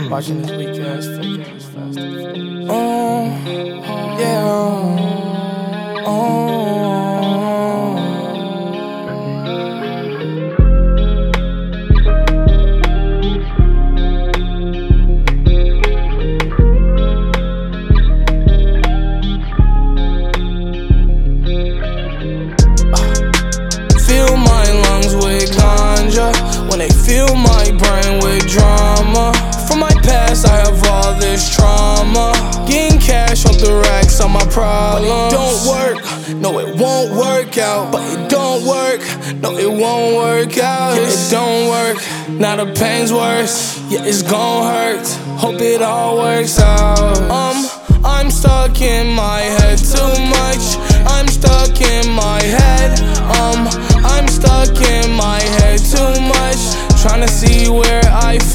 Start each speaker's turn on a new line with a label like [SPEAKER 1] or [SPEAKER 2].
[SPEAKER 1] Watching this weak ass fake ass Fast and Furious. Fill my lungs with ganja when they fill my brain with drama. From my past I have all this trauma. Getting cash off the racks on my problems. But it don't work, no it won't work out. But it don't work, no it won't work out. It don't work, now the pain's worse. Yeah, it's gon' hurt, hope it all works out. I'm stuck in my head too much. I'm stuck in my head. I'm stuck in my head too much. Tryna see where I